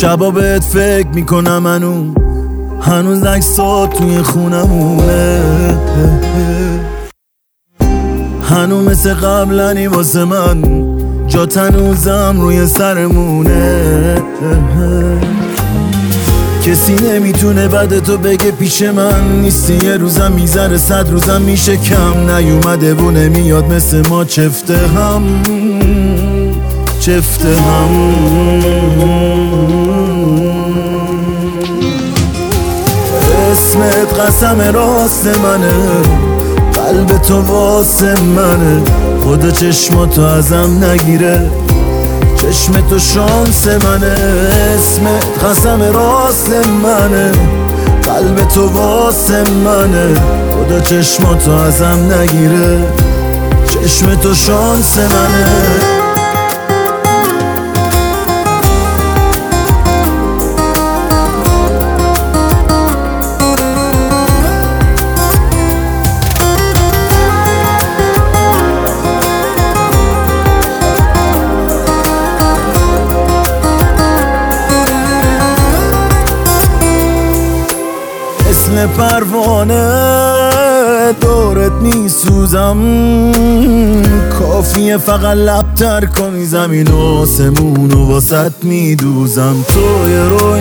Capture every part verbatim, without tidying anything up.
شبا بهت فکر میکنم منو هنوز عکسات توی خونمونه، هنو مثل قبلنی واسه من جات هنوزم روی سرمونه. کسی نمیتونه بعد تو بگه پیش من نیستی، یه روزم میذاره صد روزم میشه کم، نیومده و نمیاد مثل ما چفته هم چفته هم. اسمت قسم راست منه، قلب تو واسه منه، خدا چشماتو ازم نگیره، چشم تو شانس منه. اسمت قسم راست منه، قلب تو واسه منه، خدا چشماتو ازم نگیره، چشم تو شانس منه. مثل پروانه دورت میسوزم، کافیه فقط لبتر کنی زمین و آسمونو واسط میدوزم. توی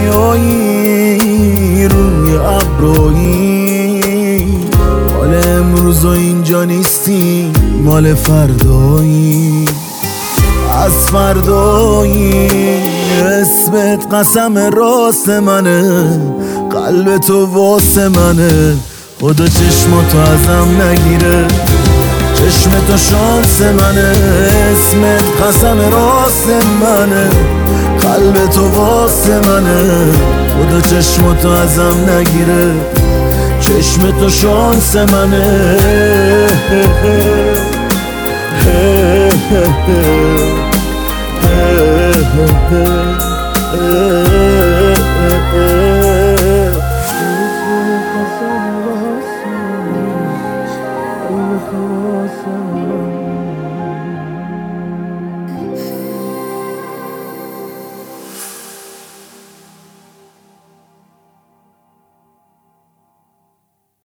رویایی روی ابرویی، مال امروز و اینجا نیستی مال فردایی، از فردایی. اسمت قسم راست منه، قلب تو واسه منه، خدا چشماتو ازم نگیره، چشم تو شانس منه. اسمت قسم راست منه، قلب تو واسه منه، خدا چشماتو ازم نگیره، چشم تو شانس منه. Sen